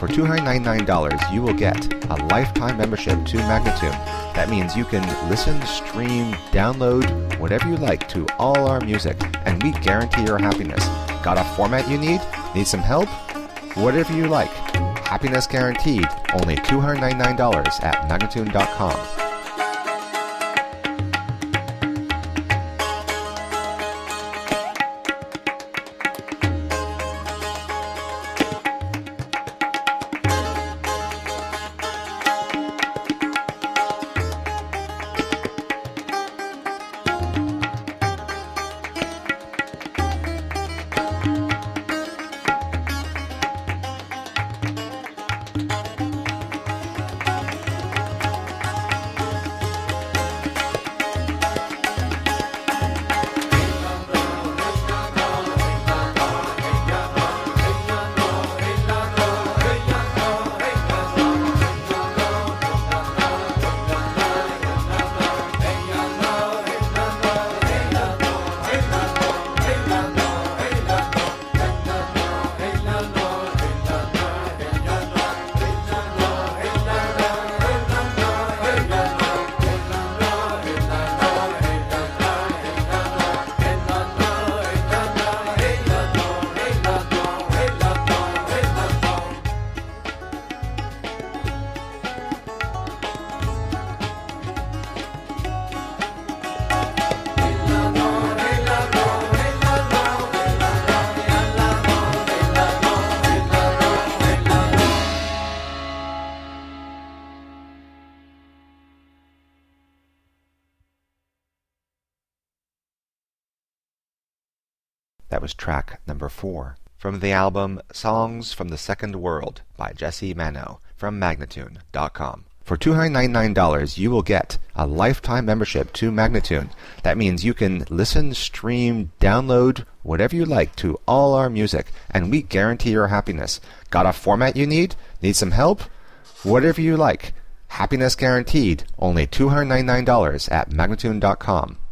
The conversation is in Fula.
For $299, you will get a lifetime membership to Magnatune. That means you can listen, stream, download, whatever you like to all our music, and we guarantee your happiness. Got a format you need? Need some help? Whatever you like. Happiness guaranteed. Only $299 at Magnatune.com. That was track number 4 from the album Songs from the Second World by Jesse Mano from Magnatune.com. For $299, you will get a lifetime membership to Magnatune. That means you can listen, stream, download, whatever you like to all our music, and we guarantee your happiness. Got a format you need? Need some help? Whatever you like. Happiness guaranteed. Only $299 at Magnatune.com.